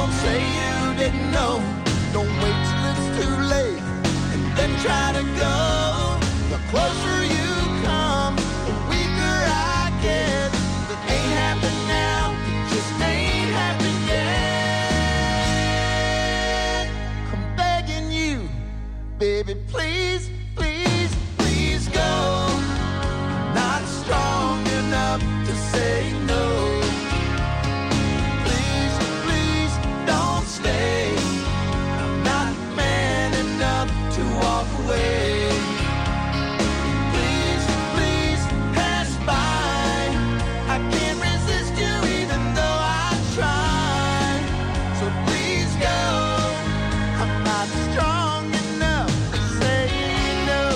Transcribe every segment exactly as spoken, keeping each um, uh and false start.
Don't say you didn't know. Don't wait till it's too late and then try to go. The closer you come, the weaker I get. That ain't happened now, it just ain't happened yet. I'm begging you, baby, please, please, please go. Not strong enough to say no. Please, please don't stay. I'm not man enough to walk away. Please, please pass by. I can't resist you even though I try. So please go. I'm not strong enough to say no.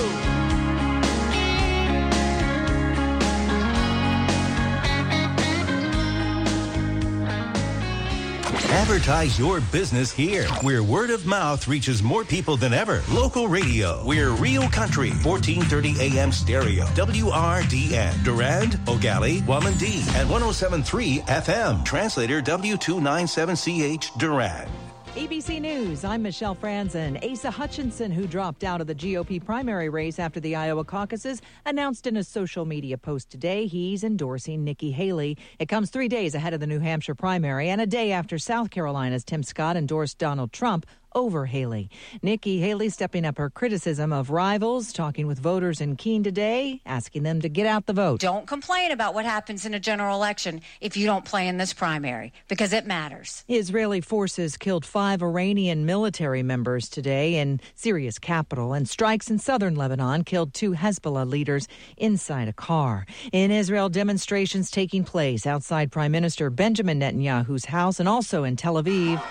Advertise your business here, where word of mouth reaches more people than ever. Local radio. We're Real Country, fourteen thirty A M stereo. W R D N. Durand, Ogali, Wamandee, and one oh seven point three F M. Translator W two ninety-seven C H, Durand. A B C News, I'm Michelle Franzen. Asa Hutchinson, who dropped out of the G O P primary race after the Iowa caucuses, announced in a social media post today he's endorsing Nikki Haley. It comes three days ahead of the New Hampshire primary and a day after South Carolina's Tim Scott endorsed Donald Trump over Haley. Nikki Haley stepping up her criticism of rivals, talking with voters in Keene today, asking them to get out the vote. Don't complain about what happens in a general election if you don't play in this primary, because it matters. Israeli forces killed five Iranian military members today in Syria's capital, and strikes in southern Lebanon killed two Hezbollah leaders inside a car. In Israel, demonstrations taking place outside Prime Minister Benjamin Netanyahu's house and also in Tel Aviv.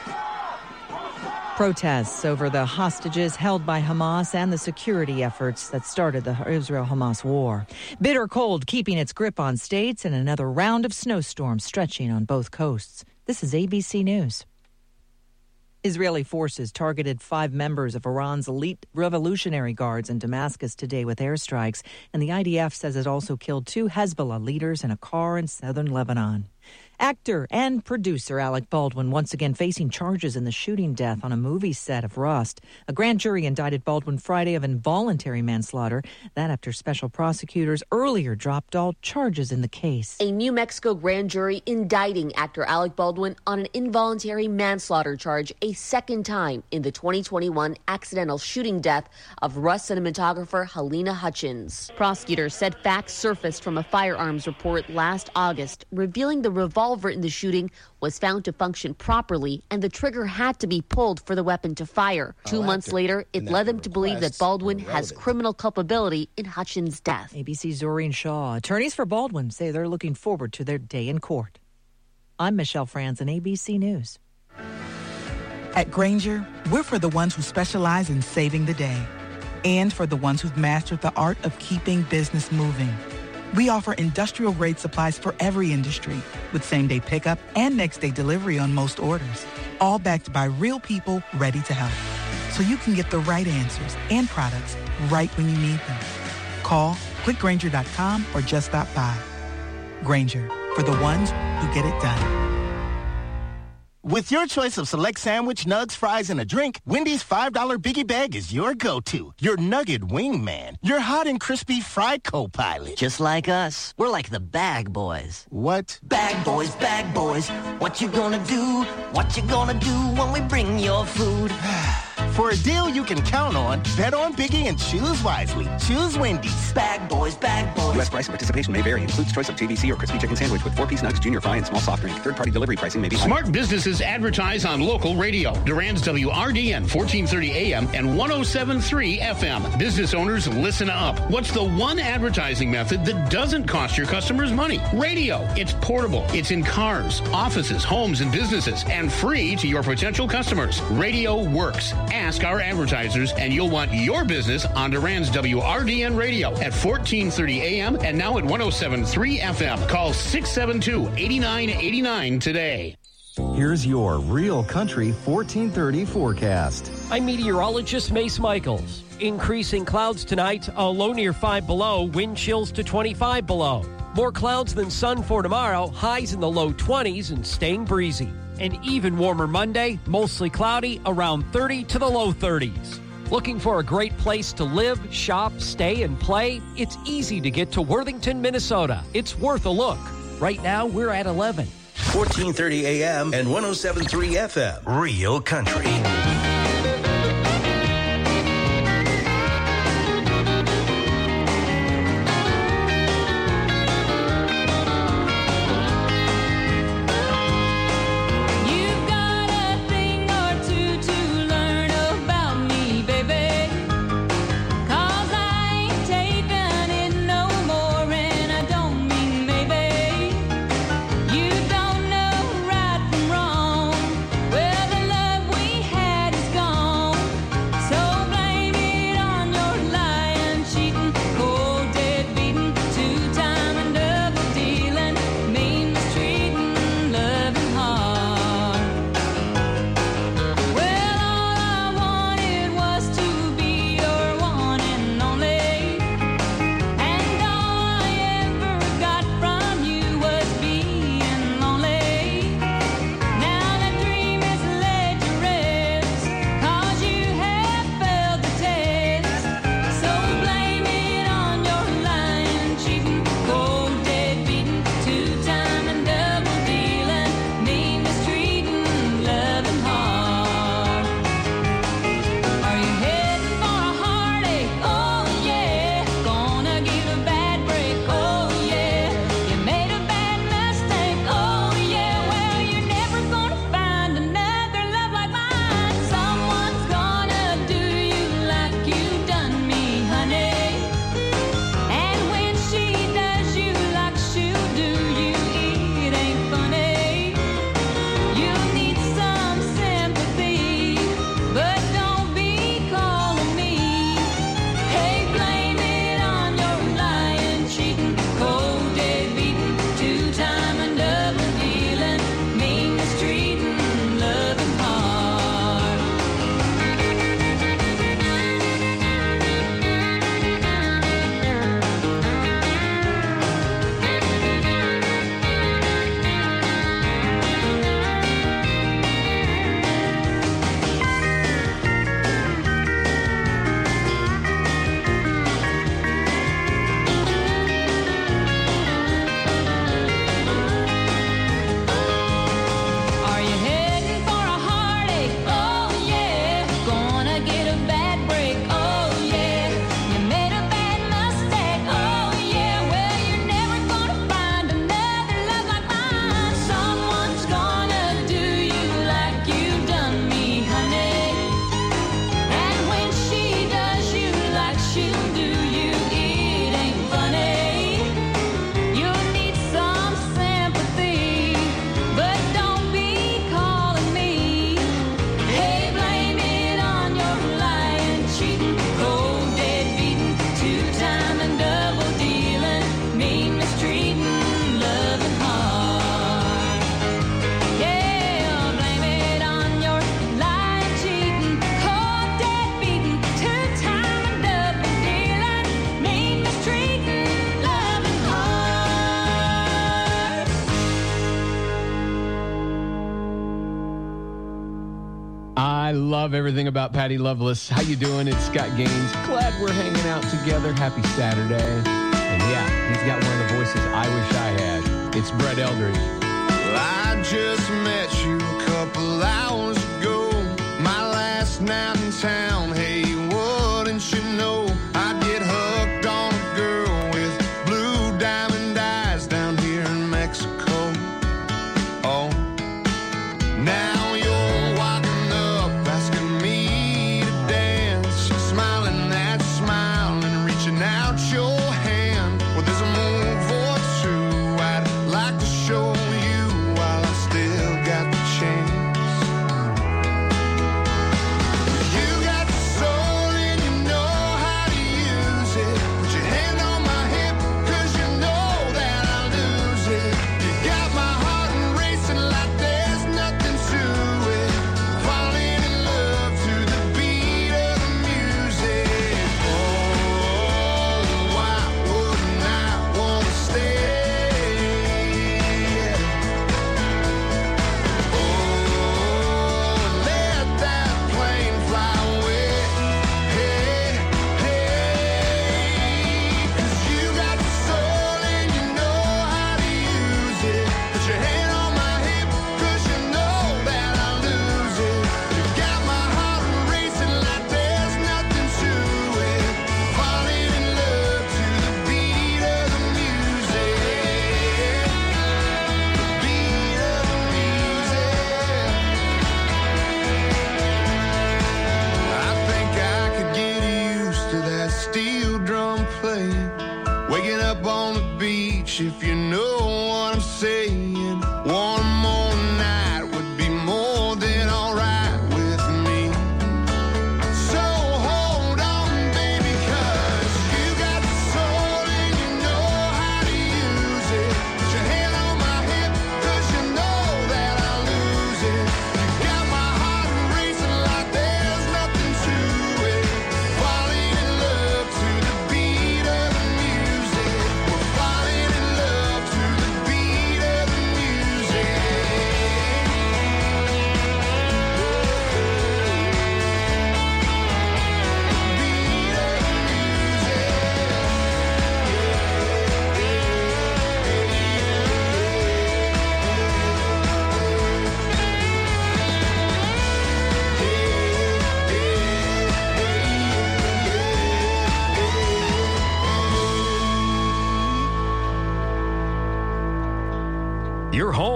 Protests over the hostages held by Hamas and the security efforts that started the Israel-Hamas war. Bitter cold keeping its grip on states and another round of snowstorms stretching on both coasts. This is A B C News. Israeli forces targeted five members of Iran's elite revolutionary guards in Damascus today with airstrikes, and the I D F says it also killed two Hezbollah leaders in a car in southern Lebanon. Actor and producer Alec Baldwin once again facing charges in the shooting death on a movie set of Rust. A grand jury indicted Baldwin Friday of involuntary manslaughter. That after special prosecutors earlier dropped all charges in the case. A New Mexico grand jury indicting actor Alec Baldwin on an involuntary manslaughter charge a second time in the twenty twenty-one accidental shooting death of Rust cinematographer Helena Hutchins. Prosecutors said facts surfaced from a firearms report last August revealing the revolver in the shooting was found to function properly and the trigger had to be pulled for the weapon to fire. Two oh, months later, it led them to believe that Baldwin has criminal culpability in Hutchins' death. A B C's Zorine Shaw. Attorneys for Baldwin say they're looking forward to their day in court. I'm Michelle Franzen, A B C News. At Grainger, we're for the ones who specialize in saving the day and for the ones who've mastered the art of keeping business moving. We offer industrial-grade supplies for every industry with same-day pickup and next-day delivery on most orders, all backed by real people ready to help. So you can get the right answers and products right when you need them. Call, click Grainger dot com, or just stop by. Grainger, for the ones who get it done. With your choice of select sandwich, nugs, fries, and a drink, Wendy's five dollar Biggie Bag is your go-to. Your nugget wingman. Your hot and crispy fried co-pilot. Just like us. We're like the Bag Boys. What? Bag Boys, Bag Boys. What you gonna do? What you gonna do when we bring your food? For a deal you can count on, bet on Biggie and choose wisely. Choose Wendy's. Bag Boys, Bag Boys. U S price and participation may vary. Includes choice of J V C or crispy chicken sandwich with four-piece nugs, junior fry, and small soft drink. Third-party delivery pricing may be Smart high. Businesses advertise on local radio. Durand's W R D N, fourteen thirty A M and one oh seven point three F M. Business owners, listen up. What's the one advertising method that doesn't cost your customers money? Radio. It's portable. It's in cars, offices, homes, and businesses, and free to your potential customers. Radio works. Ask our advertisers, and you'll want your business on Durand's W R D N radio at fourteen thirty A M and now at one oh seven point three F M. Call six seven two, eight nine eight nine today. Here's your Real Country fourteen thirty forecast. I'm meteorologist Mace Michaels. Increasing clouds tonight, a low near five below, wind chills to twenty-five below. More clouds than sun for tomorrow, highs in the low twenties and staying breezy. An even warmer Monday, mostly cloudy, around thirty to the low thirties. Looking for a great place to live, shop, stay, and play? It's easy to get to Worthington, Minnesota. It's worth a look. Right now, we're at eleven. fourteen thirty A M and one oh seven point three F M. Real Country. I love everything about Patty Loveless. How you doing? It's Scott Gaines. Glad we're hanging out together. Happy Saturday. And yeah, he's got one of the voices I wish I had. It's Brett Eldridge. Well, I just met you a couple hours ago. My last night in town. Hey, wouldn't you know I'd get hooked on a girl with blue diamond eyes down here in Mexico. Oh, now out your hand. Well, there's a move or two I'd like to show you.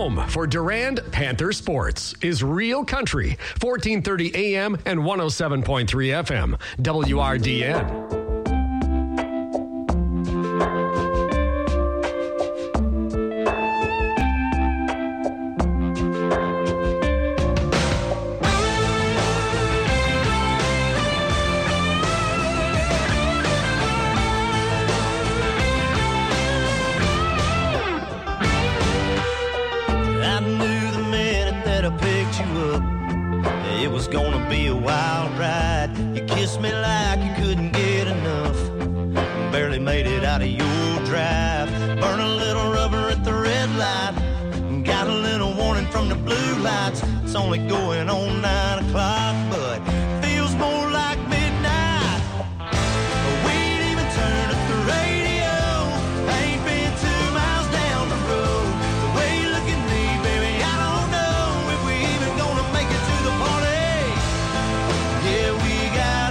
home for Durand Panther Sports is Real Country, fourteen thirty A M and one oh seven point three F M, W R D N. Me like you couldn't get enough. Barely made it out of your drive. Burn a little rubber at the red light. Got a little warning from the blue lights. It's only going on nine o'clock, but feels more like midnight. We ain't even turned up the radio. Ain't been two miles down the road. The way you look at me, baby, I don't know if we even gonna make it to the party. Yeah, we got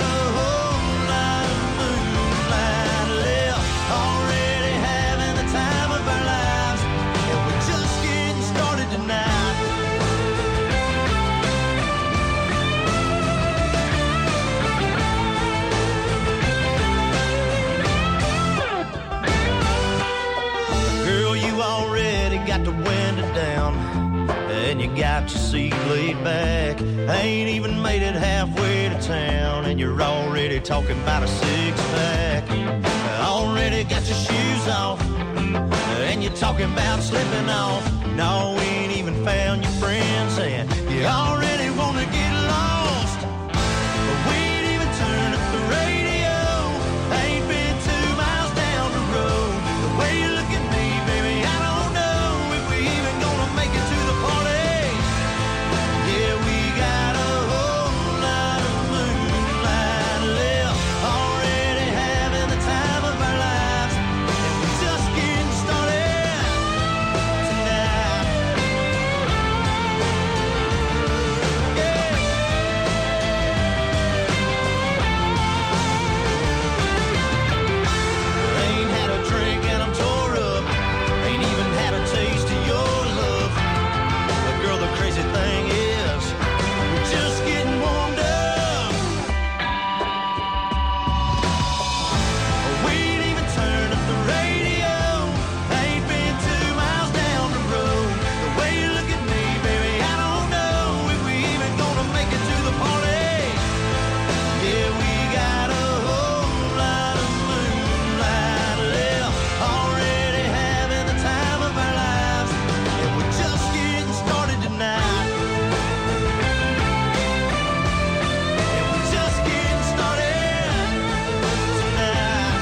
got the window down, and you got your seat laid back. Ain't even made it halfway to town, and you're already talking about a six-pack. Already got your shoes off, and you're talking about slipping off. No, we ain't even found your friends, and you already want to get lost. But we ain't even turned up the radio. Ain't been two miles down the road. The way you look at me, baby, I don't know even gonna make it to the party. Yeah, we got a whole lot of moonlight left. Already having the time of our lives, and we're just getting started tonight. Yeah. Ain't had a drink and I'm tore up. Ain't even had a taste of your love. But girl, the crazy thing is, we're just getting warmed up. We ain't even turned up the radio. Ain't been two miles down the road. The way you look at me, baby, I don't know if we even gonna make it to the party. Yeah, we got a whole lot of moonlight left. Already having the time of our lives, and we're just getting started tonight. And we're just getting started tonight.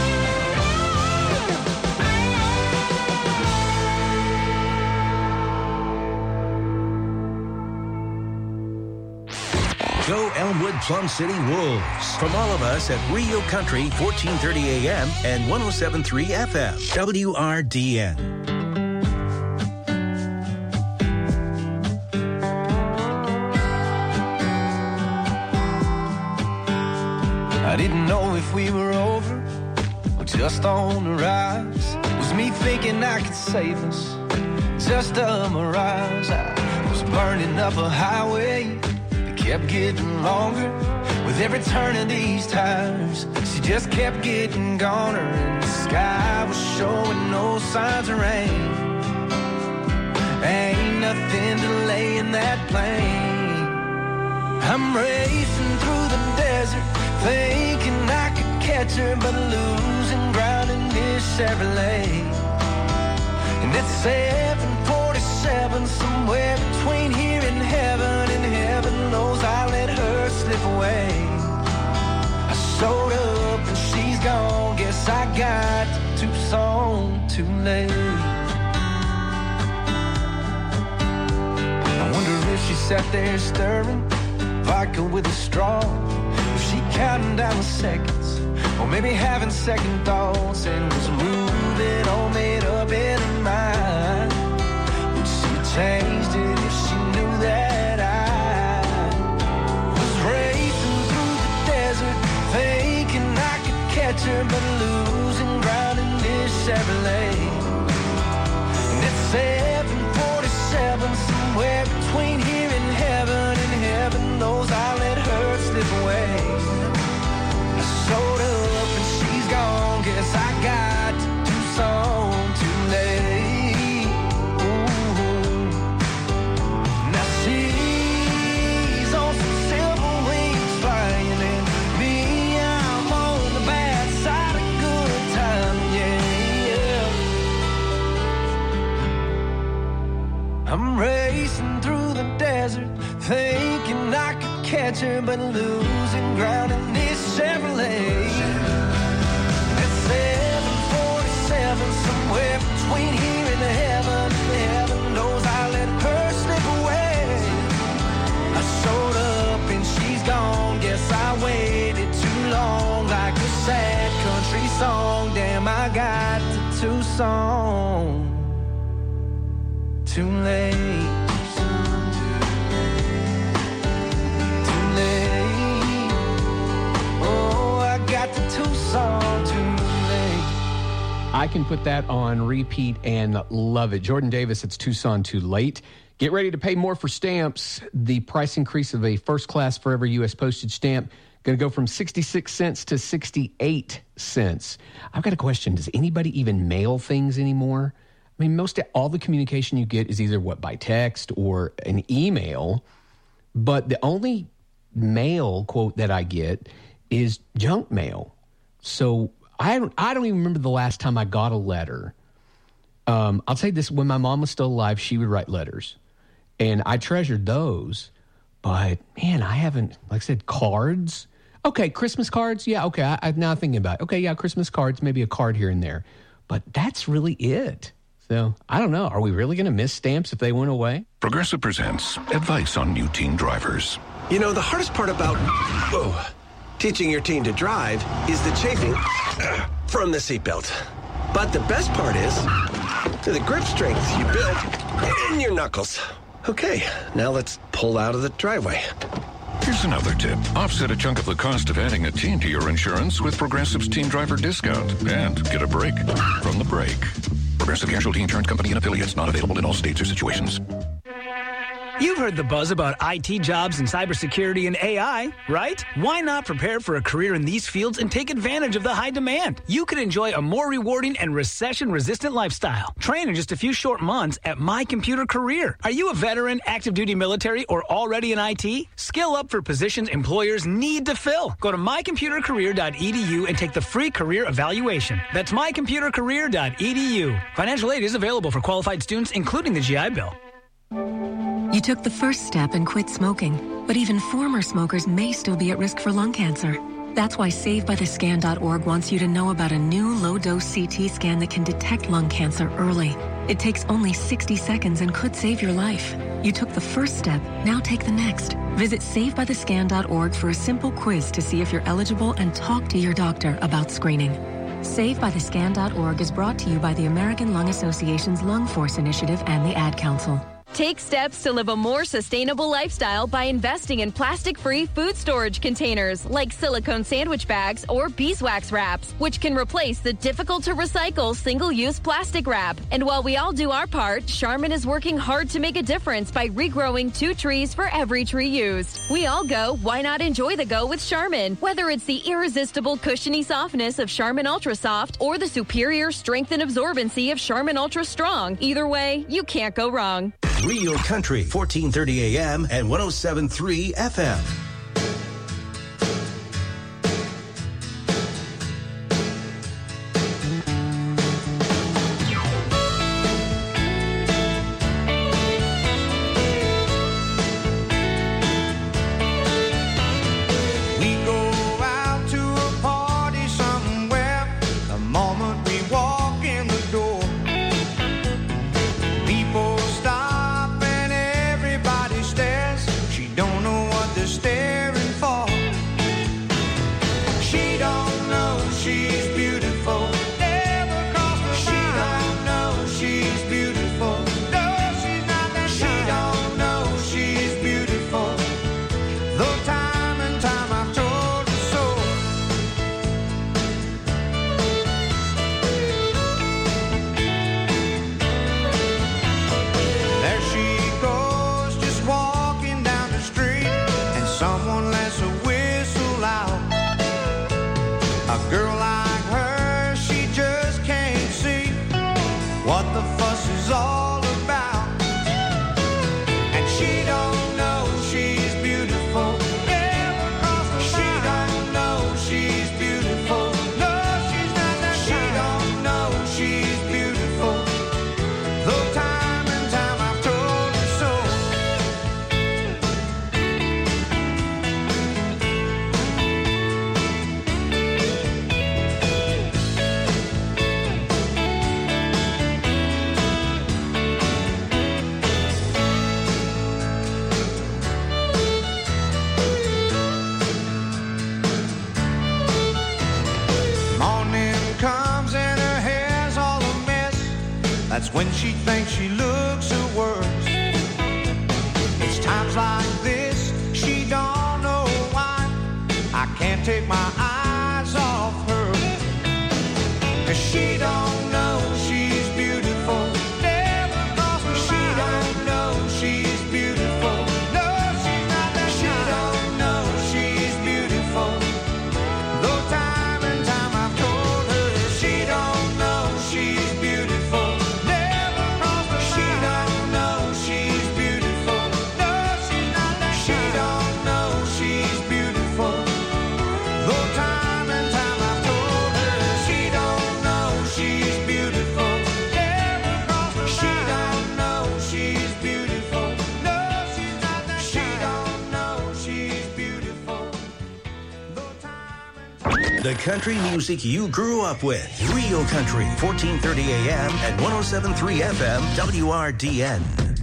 Go Elmwood Plum City Wolves. From all of us at Rio Country, fourteen thirty A M and one oh seven point three F M, W R D N. I didn't know if we were over or just on the rise. Was me thinking I could save us, just a mirage. I was burning up a highway that kept getting longer. With every turn of these tires, she just kept getting goner. And the sky was showing no signs of rain. Ain't nothing delaying that plane. I'm racing through the desert, thinking I could catch her, but losing ground in this Chevrolet. And it's seven forty-seven, somewhere between here and heaven, and heaven knows I let her slip away. I showed up and she's gone, guess I got to Tucson too late. I wonder if she sat there stirring vodka with a straw. Was she counting down the seconds, or maybe having second thoughts, and was moving all made up in her mind? Would she have changed it if she knew that I was racing through the desert, thinking I could catch her, but losing ground in this Chevrolet? And it's seven forty-seven. between here and heaven, and heaven knows I let her slip away. I showed up and she's gone, guess I got to do some too late. Ooh. Now she's on some silver wings flying, and me, I'm on the bad side of good time, yeah. I'm racing through the desert, thinking I could catch her, but losing ground in this Chevrolet. At seven forty-seven, somewhere between here and heaven, heaven knows I let her slip away. I showed up and she's gone, guess I waited too long, like a sad country song. Damn, I got to Tucson too late. I can put that on repeat and love it. Jordan Davis, it's Tucson Too Late. Get ready to pay more for stamps. The price increase of a first-class forever U S postage stamp going to go from sixty-six cents to sixty-eight cents. I've got a question. Does anybody even mail things anymore? I mean, most all the communication you get is either what, by text or an email. But the only mail, quote, that I get is junk mail. So I don't, I don't even remember the last time I got a letter. Um, I'll say this, when my mom was still alive, she would write letters. And I treasured those. But, man, I haven't, like I said, cards. Okay, Christmas cards. Yeah, okay, I, I'm now thinking about it. Okay, yeah, Christmas cards, maybe a card here and there. But that's really it. So, I don't know. Are we really going to miss stamps if they went away? Progressive presents advice on new teen drivers. You know, the hardest part about whoa, teaching your teen to drive is the chafing from the seatbelt. But the best part is the grip strength you build in your knuckles. Okay, now let's pull out of the driveway. Here's another tip. Offset a chunk of the cost of adding a teen to your insurance with Progressive's Teen Driver Discount and get a break from the brake. Progressive Casualty Insurance Company and affiliates, not available in all states or situations. You've heard the buzz about I T jobs and cybersecurity and A I, right? Why not prepare for a career in these fields and take advantage of the high demand? You could enjoy a more rewarding and recession-resistant lifestyle. Train in just a few short months at My Computer Career. Are you a veteran, active duty military, or already in I T? Skill up for positions employers need to fill. Go to my computer career dot e d u and take the free career evaluation. That's my computer career dot e d u. Financial aid is available for qualified students, including the G I Bill. You took the first step and quit smoking, but even former smokers may still be at risk for lung cancer. That's why save by the scan dot org wants you to know about a new low-dose C T scan that can detect lung cancer early. It takes only sixty seconds and could save your life. You took the first step, now take the next. Visit save by the scan dot org for a simple quiz to see if you're eligible and talk to your doctor about screening. save by the scan dot org is brought to you by the American Lung Association's Lung Force Initiative and the Ad Council. Take steps to live a more sustainable lifestyle by investing in plastic-free food storage containers like silicone sandwich bags or beeswax wraps, which can replace the difficult-to-recycle single-use plastic wrap. And while we all do our part, Charmin is working hard to make a difference by regrowing two trees for every tree used. We all go, why not enjoy the go with Charmin? Whether it's the irresistible cushiony softness of Charmin Ultra Soft or the superior strength and absorbency of Charmin Ultra Strong, either way, you can't go wrong. Real Country, fourteen thirty A M and one oh seven point three F M. when she thinks she looks her worst. It's times like this she don't know why I can't take my eyes off her. 'Cause she don't know she's beautiful. Never crossed her She mind. Don't know she's beautiful. No, she's not that She kind. Don't know she's beautiful. Though time and time I've told her she don't know she's beautiful. Never crossed her She mind. Don't know she's beautiful. No, she's not that She kind. Don't know she's beautiful. Though time and time I've told her she don't know she's beautiful. Never crossed her She mind. Don't know she's beautiful. No, she's not that She kind. Don't know she's beautiful. The country music you grew up with. Real Country, fourteen thirty A M and one oh seven point three F M, W R D N.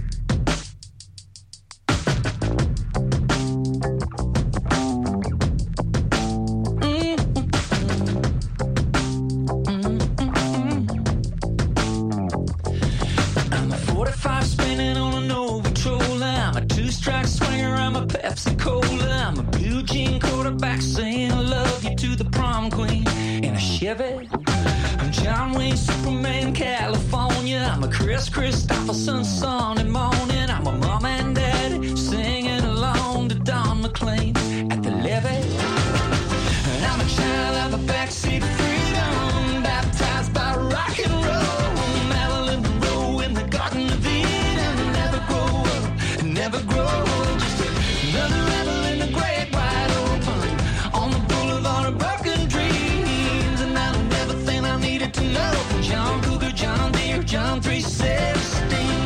I'm a forty-five spinning on an old patrol. I'm a two-strike swinger. I'm a Pepsi Cola. I'm a blue jean quarterback saying I love you to the prom queen in a Chevy. I'm John Wayne, Superman, California. I'm a Chris Christopherson, Sunday morning. I'm a mom and daddy singing along to Don McLean at the levee. And I'm a child of a backseat freedom, baptized by rock and roll. Marilyn Monroe in the Garden of Eden. Never grow up, never grow old. Just another rebel in the great wide open on the boulevard of broken dreams. And I learned everything I needed to know from John Cougar, John Deere, John three sixteen.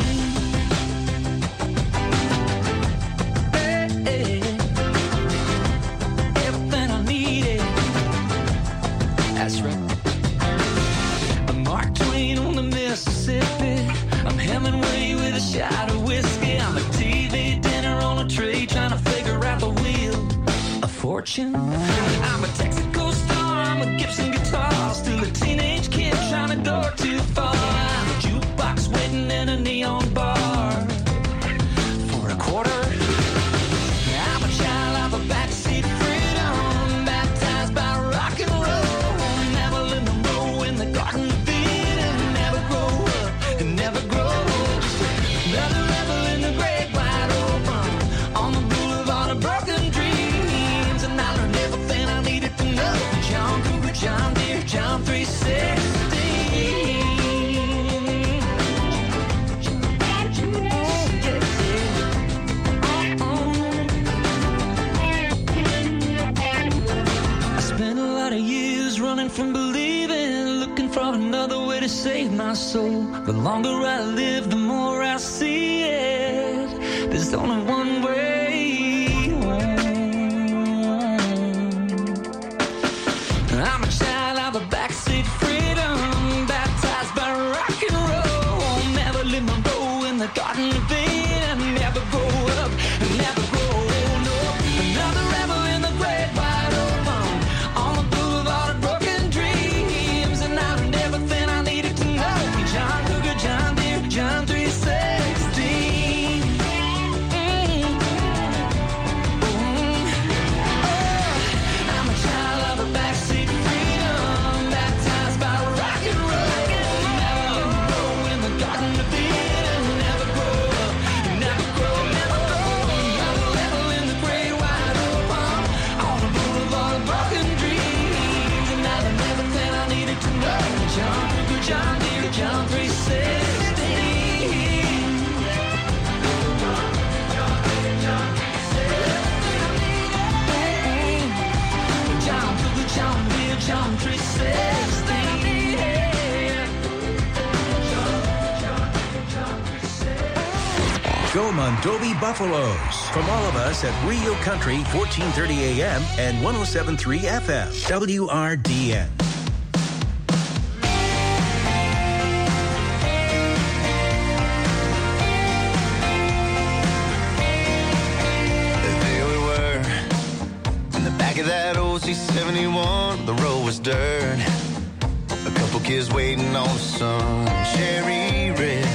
Hey, hey. Everything I needed. That's right. I'm Mark Twain on the Mississippi. I'm Hemingway with a shot of whiskey. I'm a T V dinner on a tray trying to figure out the wheel of fortune. I'm a Texaco star. I'm a Gibson guitar. Still a teenage kid trying to go too far. I'm a jukebox waiting in a neon bar for a quarter. I'm a child of a backseat freedom, baptized by rock and roll. Marilyn Monroe in the Garden of Eden. Never grow up, never grow old. Just another rebel in the great wide open on the boulevard of broken dreams. And I learned everything I needed to know. John Cougar, John Deere, John three sixteen. I spent a lot of years running from believing, looking for another way to save my soul. The longer I live, the more I see it. There's only one way home. I'm a child of a backseat freedom, baptized by rock and roll. Marilyn Monroe in the Garden of Eden. Never grow up, never grow old. No, another rebel in the great wide open on the boulevard of broken dreams. And I learned everything I needed to know. John Cougar, John Deere, John three sixteen. Mm. Mm. Oh, I'm a child of a backseat freedom, baptized by rock and roll. Marilyn Monroe in the Garden of Eden. Never grow up, never grow, never grow. Another rebel in the great wide open on the boulevard of broken dreams. And I learned everything I needed to know. John Cougar, John Deere, John three sixteen. John Cougar, John Deere, John three sixteen. Go Mondovi Buffaloes. From all of us at Real Country, fourteen thirty A M and one oh seven point three F M, W R D N. There we were, in the back of that old C seventy-one. The road was dirt, a couple kids waiting on the sun. Cherry red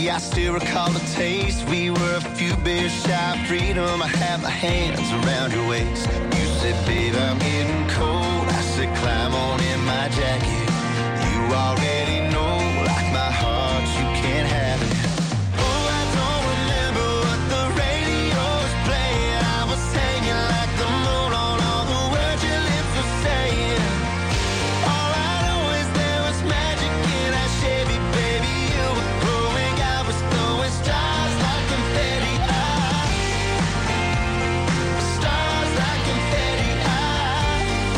Baby, I still recall the taste. We were a few beers shy of freedom. I had my hands around your waist. You said, babe, I'm getting cold. I said, climb on in my jacket. You already know, like my heart, you can't have it. Oh, I don't remember what the radio was playing. I was hanging like the moon on all the words your lips were saying. All I know is there was magic in that Chevy, baby. You were glowing, I was throwing stars like confetti. Ah, stars like confetti. Ah,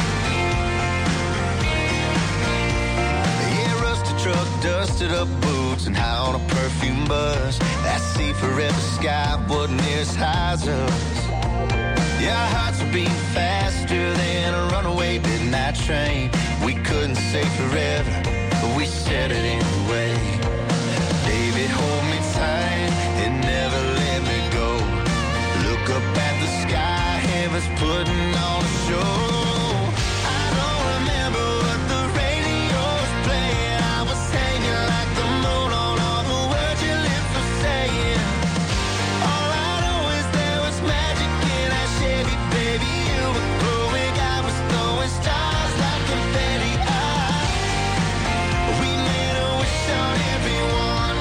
yeah, rusted truck, dusted up boots, and high on a perfume bus. That sea forever sky wasn't near as high as us. Yeah, our hearts were beating faster than a runaway midnight train. We couldn't say forever, but we said it anyway. Baby, hold me tight and never let me go. Look up at the sky, heaven's putting on a show. I don't remember what the radio was playing. I was hanging like the moon on all the words your lips were saying. All I know is there was magic in that Chevy, baby. You were glowing, I was throwing stars like confetti. Ah, we made a wish on everyone.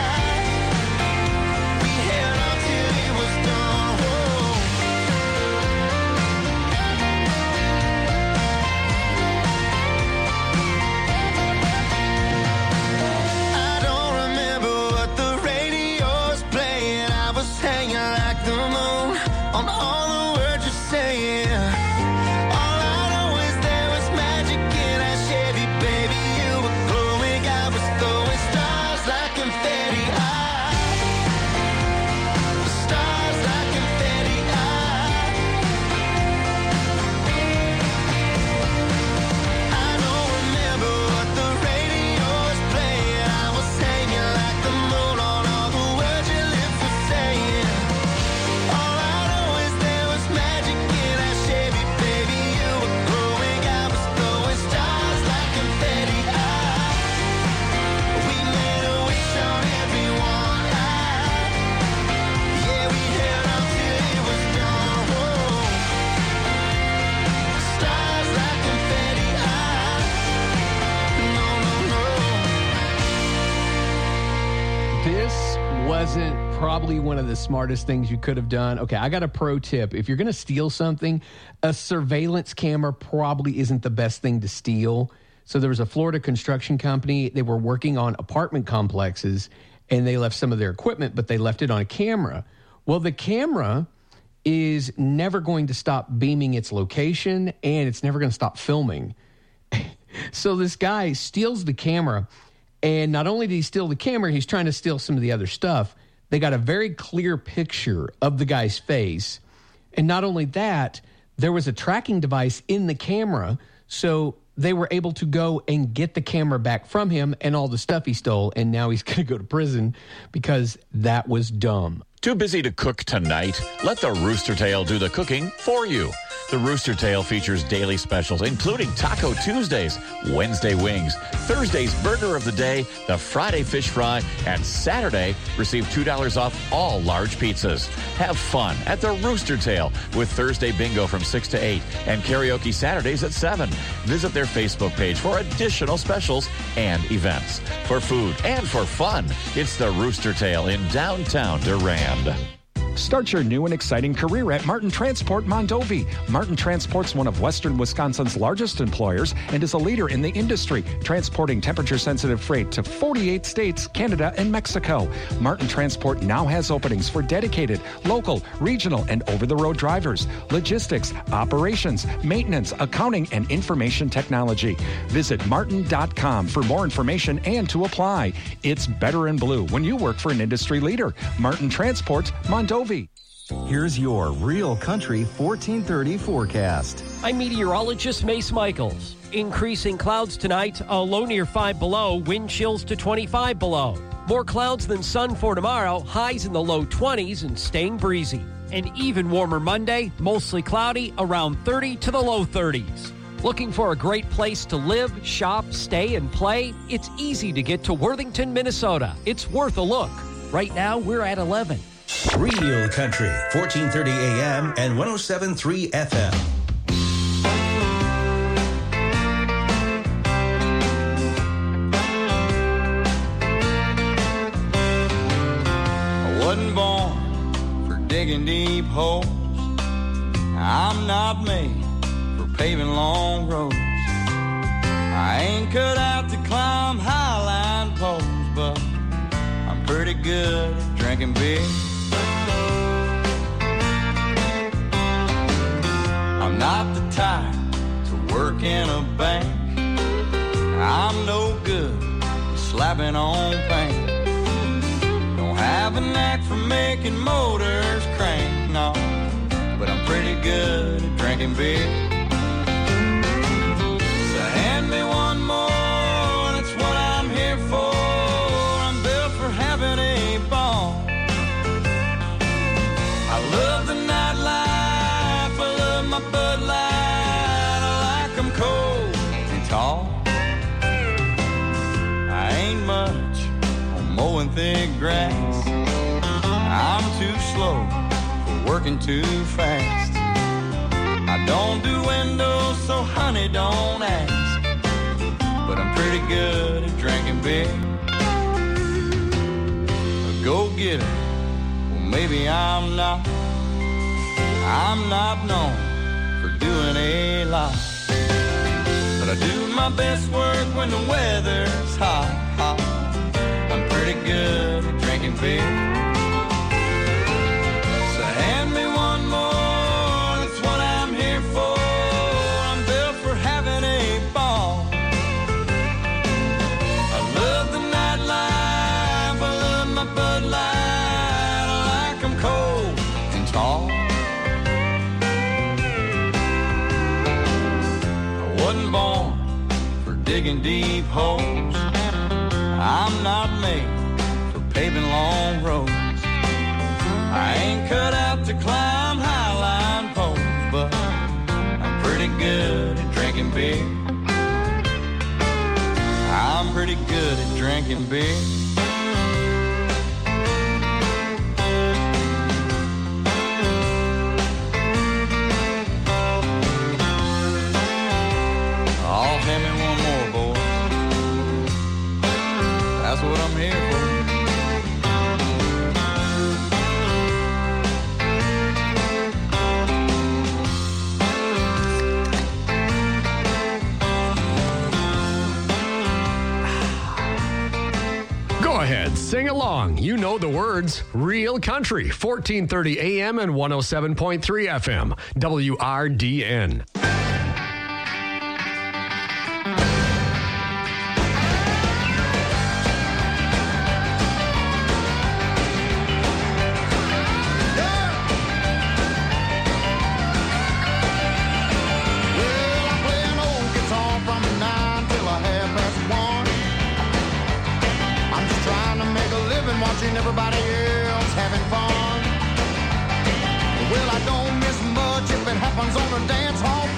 Ah, we held on till it was done. Whoa. I don't remember what the radio was playing. I was hanging like the moon on all the words you're saying. All I know is there was magic in that Chevy, baby. You were glowing, I was throwing stars like confetti. Ah, stars like confetti. Ah, I don't remember what the radio was playing. I was hanging like the moon on all the words your lips were saying. All I know is there was magic in that Chevy, baby. You were glowing, I was throwing stars like confetti. Ah, we made a wish on everyone. Ah, yeah, we held on till it was done. Whoa. Stars like confetti. Ah, no, no, no. This wasn't probably one of the smartest things you could have done. Okay, I got a pro tip. If you're going to steal something, a surveillance camera probably isn't the best thing to steal. So there was a Florida construction company. They were working on apartment complexes, and they left some of their equipment, but they left it on a camera. Well, the camera is never going to stop beaming its location, and it's never going to stop filming. So this guy steals the camera, and not only did he steal the camera, he's trying to steal some of the other stuff. They got a very clear picture of the guy's face. And not only that, there was a tracking device in the camera, so they were able to go and get the camera back from him and all the stuff he stole, and now he's going to go to prison because that was dumb. Too busy to cook tonight? Let the Rooster Tail do the cooking for you. The Rooster Tail features daily specials, including Taco Tuesdays, Wednesday wings, Thursday's burger of the day, the Friday fish fry, and Saturday, receive two dollars off all large pizzas. Have fun at the Rooster Tail with Thursday bingo from six to eight and karaoke Saturdays at seven. Visit their Facebook page for additional specials and events. For food and for fun, it's the Rooster Tail in downtown Durand. Start your new and exciting career at Martin Transport Mondovi. Martin Transport's one of Western Wisconsin's largest employers and is a leader in the industry, transporting temperature-sensitive freight to forty-eight states, Canada, and Mexico. Martin Transport now has openings for dedicated, local, regional, and over-the-road drivers, logistics, operations, maintenance, accounting, and information technology. Visit martin dot com for more information and to apply. It's better in blue when you work for an industry leader. Martin Transport Mondovi. Here's your Real Country fourteen thirty forecast. I'm meteorologist Mace Michaels. Increasing clouds tonight, a low near five below, wind chills to twenty-five below. More clouds than sun for tomorrow, highs in the low twenties and staying breezy. An even warmer Monday, mostly cloudy, around thirty to the low thirties. Looking for a great place to live, shop, stay, and play? It's easy to get to Worthington, Minnesota. It's worth a look. Right now, we're at eleven. Real Country, fourteen thirty A M and one oh seven point three F M. I wasn't born for digging deep holes. I'm not made for paving long roads. I ain't cut out to climb highline poles, but I'm pretty good at drinking beer. I'm not the type to work in a bank. I'm no good at slapping on paint. Don't have a knack for making motors crank, no, but I'm pretty good at drinking beer. So hand me one more, that's what I'm here for. I'm built for having a ball. I love the nightlife, I love my Bud Light. I like them cold and tall. I ain't much on mowing thick grass. I'm too slow for working too fast. I don't do windows, so honey, don't ask. But I'm pretty good at drinking beer. A go-getter, well maybe I'm not. I'm not known for doing a lot, but I do my best work when the weather's hot, hot. I'm pretty good at drinking beer. So hand me one more, that's what I'm here for. I'm built for having a ball. I love the nightlife, I love my Bud Light. I like them cold and tall. I wasn't born for digging deep holes. I'm not made for paving long roads. I ain't cut out to climb highline poles, but I'm pretty good at drinking beer. I'm pretty good at drinking beer. Oh, hand me one more, boy. That's what I'm here for. Go ahead, sing along. You know the words. Real Country, fourteen thirty A M and one oh seven point three F M, W R D N. Watching everybody else having fun. Well, I don't miss much if it happens on a dance hall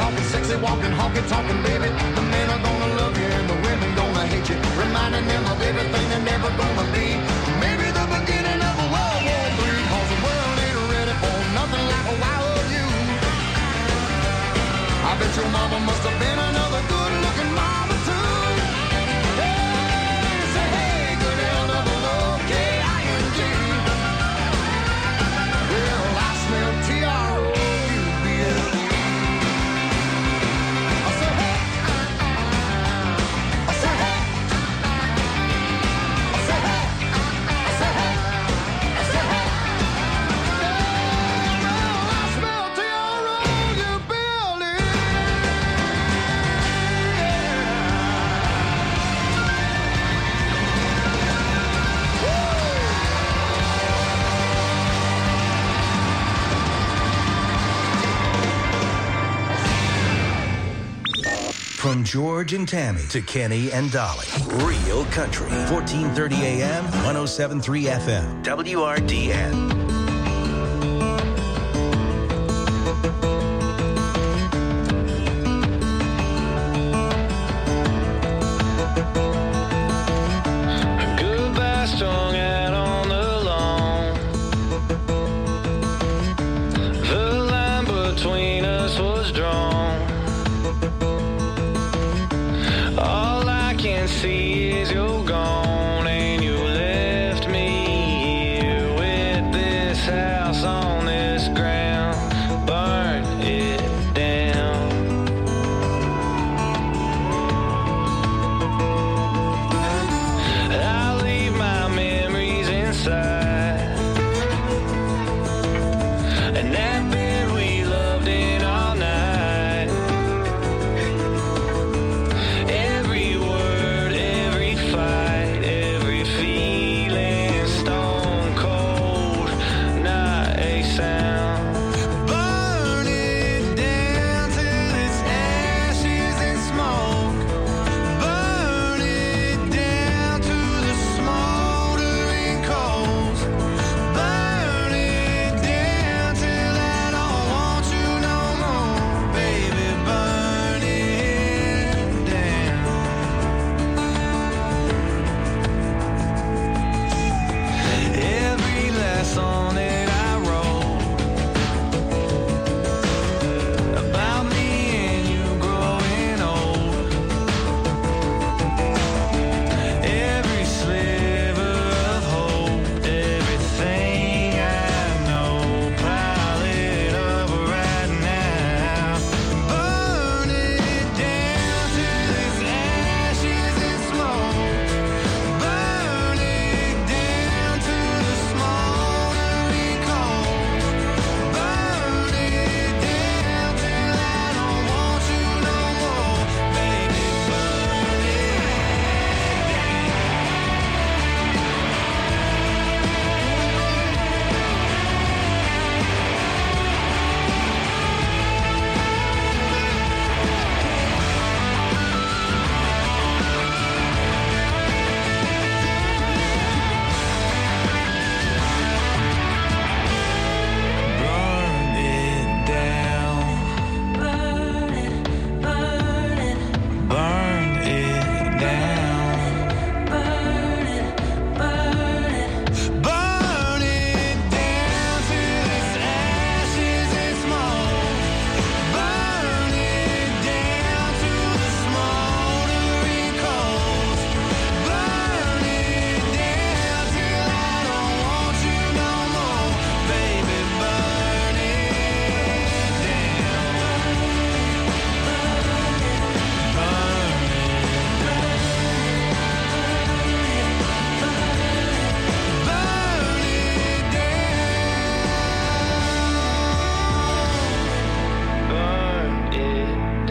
talking, sexy walking, honky talking, baby. The men are gonna love you and the women gonna hate you, reminding them of everything they're never gonna be. Maybe the beginning of a World War Three, cause the world ain't ready for nothing like a wild you. I bet your mama must have been another good-looking mama too. Hey, say hey, good L double O K I N G. Well, I smell T R O U B L E. I say hey, I say hey, I say hey, I say hey, I say hey. Well, I smell T R O U B L E. From George and Tammy to Kenny and Dolly. Real Country. fourteen thirty A M, one oh seven point three F M. W R D N. Goodbye strung out on the lawn. The line between us was drawn. All I can see is you're gone, and you left me here with this house on this ground. Burn it down. I leave my memories inside, and that bed we loved in all night. Every word, every fight, every feeling, stone cold, not a sound. Burn it down till it's ashes and smoke. Burn it down to the smoldering coals. Burn it down till I don't want you no more, baby. Burn it down. Every last song that I wrote about me and you growing old. Every sliver of hope, everything I know, pile it up right now. Burn it down till it's ashes and smoke. Burn it down to the smoldering coals. Burn it down till I don't want you no more, baby. Burn it Burn it down. Burn it, burn it. Burn it down. Burn it, burn it. Burn it down till it's ashes and smoke. Burn it down to the smoldering coals. Burn it down till I don't want you no more, baby. Burn it down. Burn it down. Burn it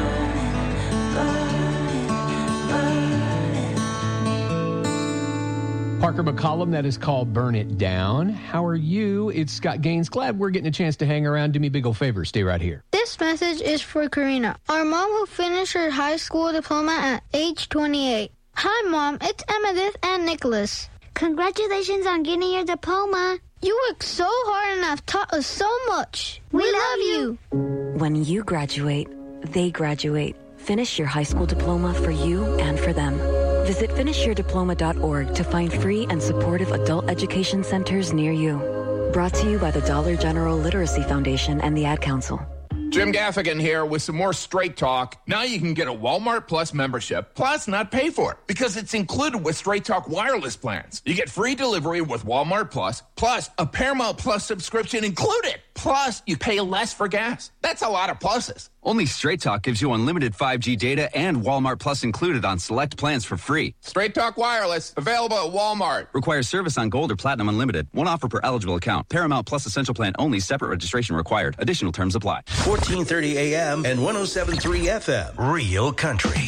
down. Parker McCollum, that is called Burn It Down. How are you? It's Scott Gaines. Glad we're getting a chance to hang around. Do me a big old favor. Stay right here. This message is for Karina, our mom who finished her high school diploma at age twenty-eight. Hi, Mom. It's Emmettith and Nicholas. Congratulations on getting your diploma. You worked so hard and have taught us so much. We, love you. When you graduate, they graduate. Finish your high school diploma for you and for them. Visit finish your diploma dot org to find free and supportive adult education centers near you. Brought to you by the Dollar General Literacy Foundation and the Ad Council. Jim Gaffigan here with some more Straight Talk. Now you can get a Walmart Plus membership, plus not pay for it, because it's included with Straight Talk wireless plans. You get free delivery with Walmart Plus, plus a Paramount Plus subscription included. Plus, you pay less for gas. That's a lot of pluses. Only Straight Talk gives you unlimited five G data and Walmart Plus included on select plans for free. Straight Talk Wireless, available at Walmart. Requires service on Gold or Platinum Unlimited. One offer per eligible account. Paramount Plus Essential Plan only. Separate registration required. Additional terms apply. fourteen thirty A M and one oh seven point three F M. Real Country.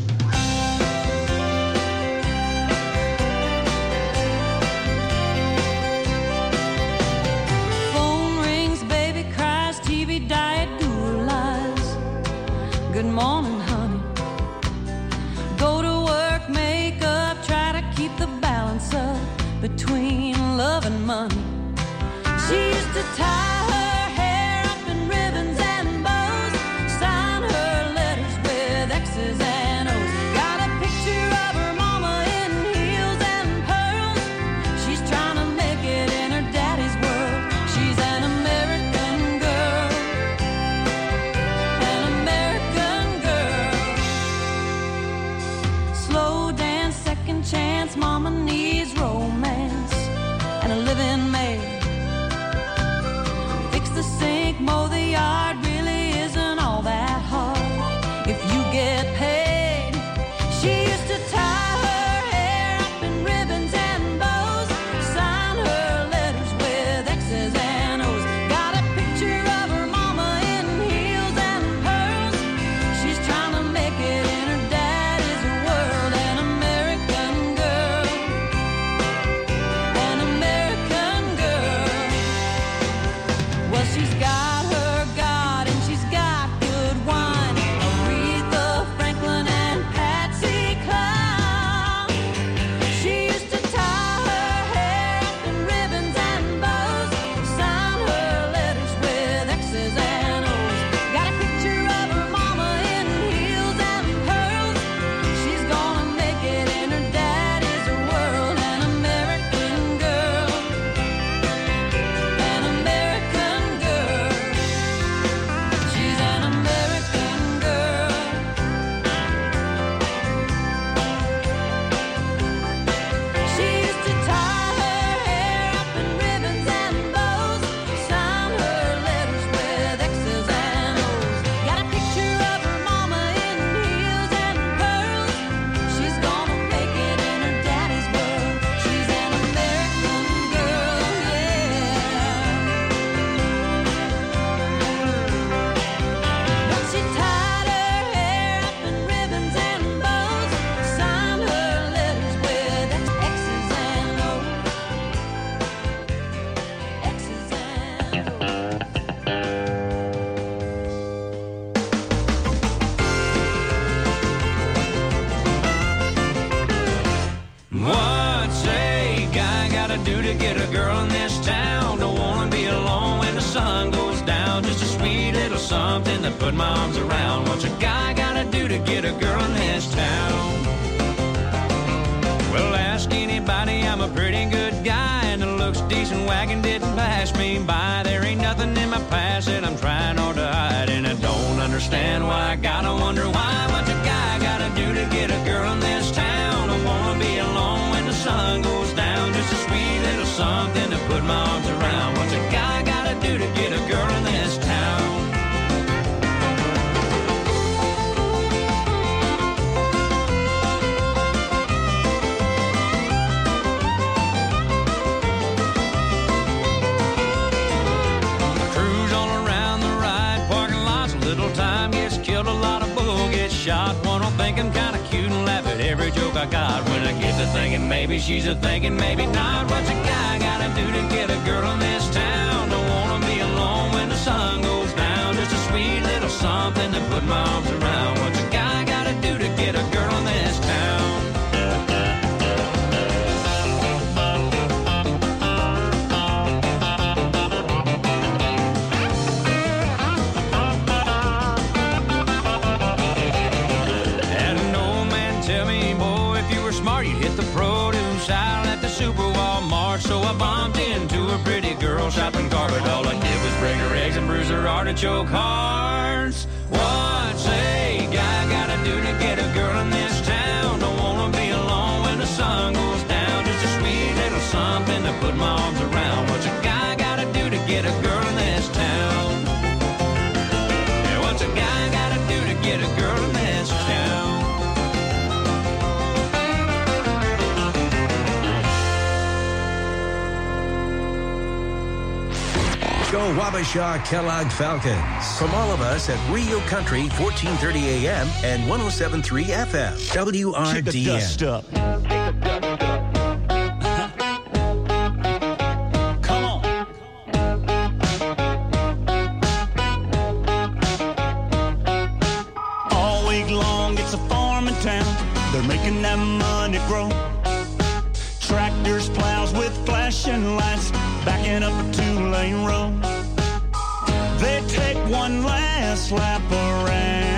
Phone rings, baby cries, T V diet, guru lies. Good morning, honey. Go to work, make up, try to keep the balance up between love and money. She used to tie her hair up in ribbons and bows, sign her letters with X's and O's. Got a picture of her mama in heels and pearls. She's trying to make it in her daddy's world. She's an American girl, an American girl. Slow dance, second chance, mama needs romance and a living maid. Fix the sink, mow the yard, really isn't all that hard if you get paid. She used to tie her hair up in ribbons and bows, sign her letters with X's and O's. Got a picture of her mama in heels and pearls. She's trying to make it in her daddy's world. An American girl, an American girl. Well, she's got her God and she's got good wine. Aretha Franklin and Patsy Cline. She used to tie her hair up in ribbons and bows, sign her letters with X's and O's. Got a picture of her mama in heels and pearls. She's gonna make it in her daddy's world. An American girl, an American girl. She's an American girl. She used to tie her hair up in ribbons and bows, sign her letters with X's and O's. Got a picture of her mama in heels and pearls. She's gonna make it in her daddy's world. She's an American girl, yeah. But she tied her hair up in ribbons and bows, signed her letters with X's and O's. X's and What's a guy gotta do to get a girl in this town? Don't wanna be alone when the sun goes down. Just a sweet little something to put my arms around. What's a guy gotta do to get a girl in this town? Well, ask anybody, I'm a pretty good guy, and the looks decent wagon didn't pass me by. There ain't nothing in my past that I'm trying hard to hide, and I don't understand why I gotta wonder why. What's a guy gotta do to get a girl in this town? I wanna be alone when the sun goes down. Just a sweet little something to put my arms around. What's a guy gotta do to get a girl in this town? Cruise all around the ride, parking lots, a little time gets killed, a lot of bull gets shot. One will think I'm kinda cute and laugh at every joke I got. When I get to thinking maybe she's a thinking, maybe not. What's a guy gotta do to get a girl in this town? Don't wanna be alone when the sun goes down. Just a sweet little something to put my arms around. What's a guy gotta do to get a girl in this town? choke hearts. What's a guy gotta do to get a girl in this town? Don't wanna be alone when the sun goes down. Just a sweet little something to put my arms around. What's a guy gotta do to get a girl in this town? Yeah, what's a guy gotta do to get a girl in this town? Go Wabasha Kellogg Falcons. From all of us at Rio Country, fourteen thirty A M and one oh seven point three F M. W R D N. Kick the dust up. Come on. All week long, it's a farm in town. They're making that money grow. Tractors, plows with flashing lights, backing up a two-lane road. They take one last lap around